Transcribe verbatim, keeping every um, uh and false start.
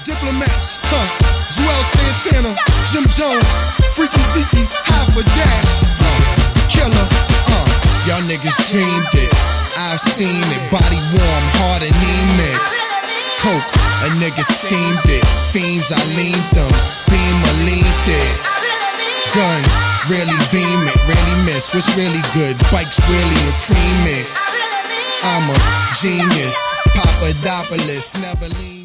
Diplomats, huh? Joel Santana, Jim Jones, Freaky Zeke, half a dash, uh, killer, uh, y'all niggas dreamed it. I've seen it, body warm, heart anemic. Coke, a nigga steamed it. Fiends, I leaned them. Beam, I leaned it. Guns, really beam it, really miss. What's really good? Bikes, really a cream it. I'm a genius, Papadopoulos, never lean.